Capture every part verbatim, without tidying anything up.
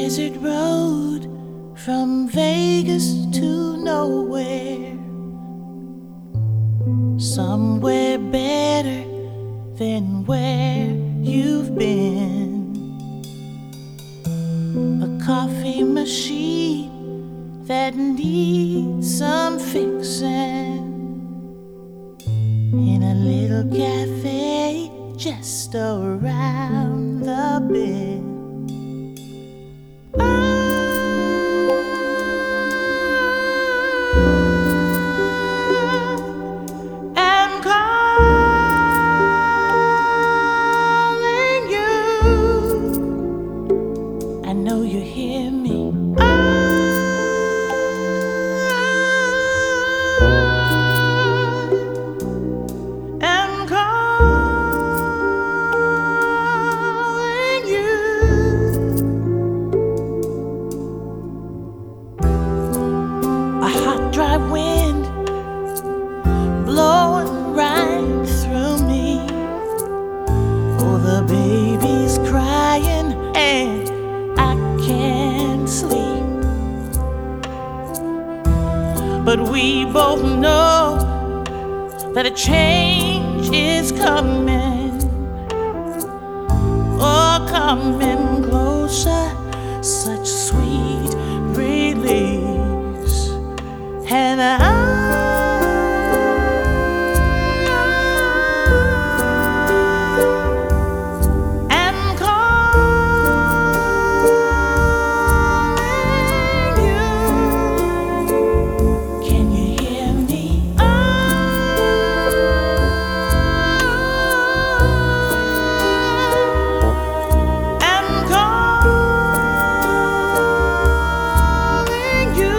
desert road from Vegas to nowhere, somewhere better than where you've been. A coffee machine that needs some fixing in a little cafe just around the bend. Dry wind blowing right through me. Oh, the baby's crying and I can't sleep. But we both know that a change is coming. Oh, coming closer, such sweet relief. And I am calling you. Can you hear me? I am calling you.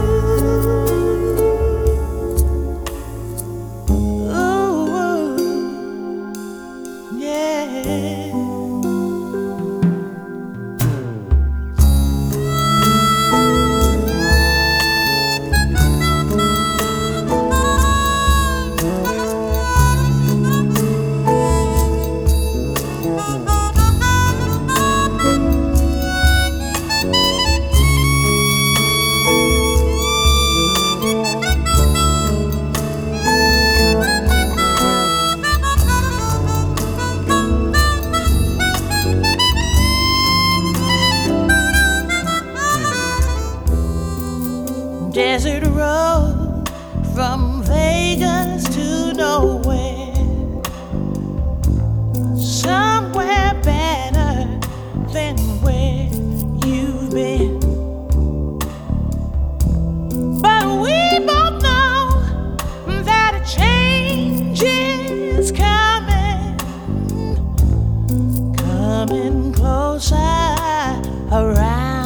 Desert road from Vegas to nowhere, somewhere better than where you've been. But we both know that a change is coming, coming closer around